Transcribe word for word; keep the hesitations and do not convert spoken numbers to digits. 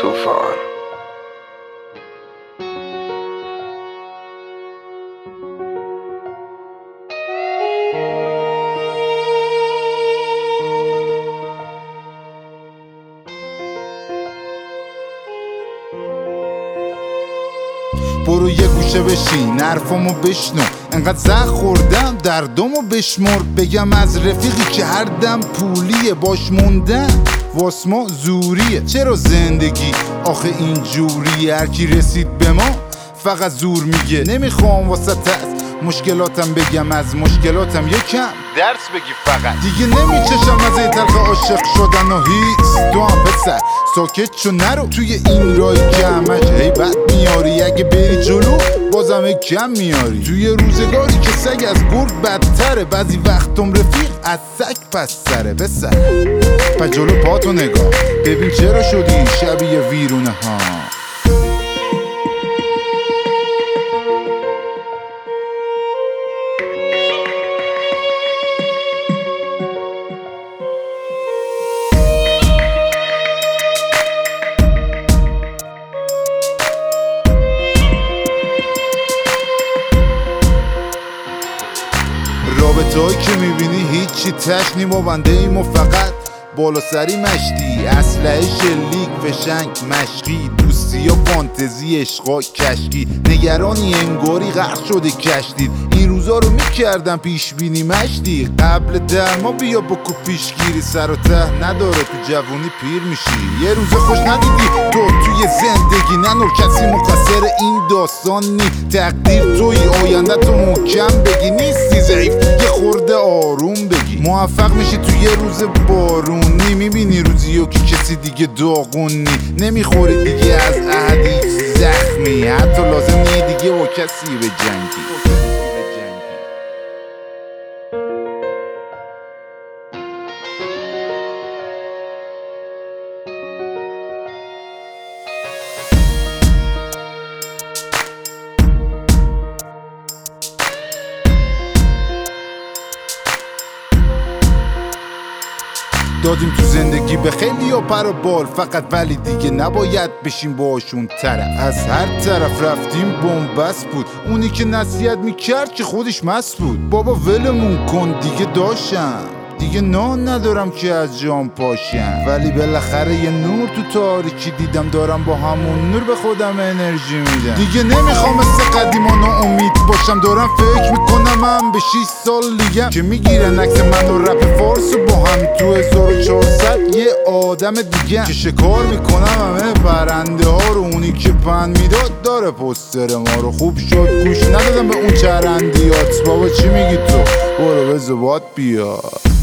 طوفان. برو یه گوشه بشین حرفامو بشنو، انقدر زخ خوردم دردامو بشمر. بگم از رفیقی که هر دم پولیه، باش موندن واسما زوریه. چرا زندگی آخه اینجوریه؟ هر کی رسید به ما فقط زور میگه. نمیخوام واسه از مشکلاتم بگم، از مشکلاتم یکم درس بگی فقط. دیگه نمیچشم از این تلخ عاشق شدن و هیست. تو هم پسر ساکت چو نرو توی این رای که همش هیبت میاری. اگه بری جلو بازم کم میاری. توی روزگاری که سگ از گرگ بدتره، بعضی وقتم رفیق از سگ پس سره. بسر پا جلو پاتو نگاه ببین چرا شدی شبیه ویرونه ها. رابطه‌هایی که میبینی هیچی تش نی، ما بنده ایم و فقط بالا سری مشتی. اسلحه شلیک فشنگ مشقی، دوستی و فانتزی عشقا کشکی. نگرانی انگاری غرق شده کشتید. این روزا رو میکردم پیش بینی مشتی. قبل درما بیا بکو پیشگیری، سر و ته نداره تو جوونی پیر میشی. یه روز خوش ندیدی تو توی زندگی، ننور کسی مقصر این داستان نی. تقدیر توی آینده تو محکم بگی، نیستی ضعیف یه خورده آروم بگی. موفق میشی توی روز بارونی، میبینی روزیو که کسی دیگه داغونی. نمیخوری دیگه از احدی زخمی، حتی لازم نیه دیگه با کسی به جنگی. دادیم تو زندگی به خیلی ها پر و بال فقط، ولی دیگه نباید بشیم باشون طرف. از هر طرف رفتیم بنبست بود، اونی که نصیحت میکرد که خودش مست بود. بابا ولمون کن دیگه، داشتم دیگه نان ندارم که از جام پاشم. ولی بالاخره یه نور تو تاریکی دیدم، دارم با همون نور به خودم انرژی میدم. دیگه نمیخوام مثل قدیمان امید باشم، دارم فکر میکنم من به شیش سال دیگه که میگیرن عکس من و رپ فارس و با هم تو هزار و چهارصد یه آدم دیگه که شکار میکنم همه پرنده ها رو. اونی که پند میداد داره پستر ما رو. خوب شد گوش ندادم به اون چرندیات. بابا چی میگی تو؟ برو به زبات بیا.